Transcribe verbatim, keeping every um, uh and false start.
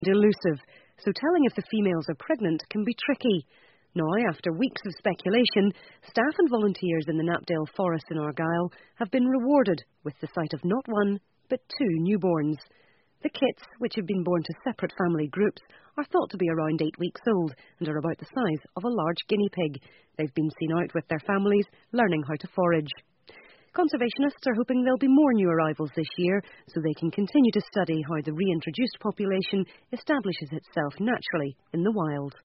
elusive, so telling if the females are pregnant can be tricky. Now, after weeks of speculation, staff and volunteers in the Knapdale Forest in Argyll have been rewarded with the sight of not one, but two newborns. The kits, which have been born to separate family groups, are thought to be around eight weeks old and are about the size of a large guinea pig. They've been seen out with their families, learning how to forage. Conservationists are hoping there'll be more new arrivals this year, so they can continue to study how the reintroduced population establishes itself naturally in the wild.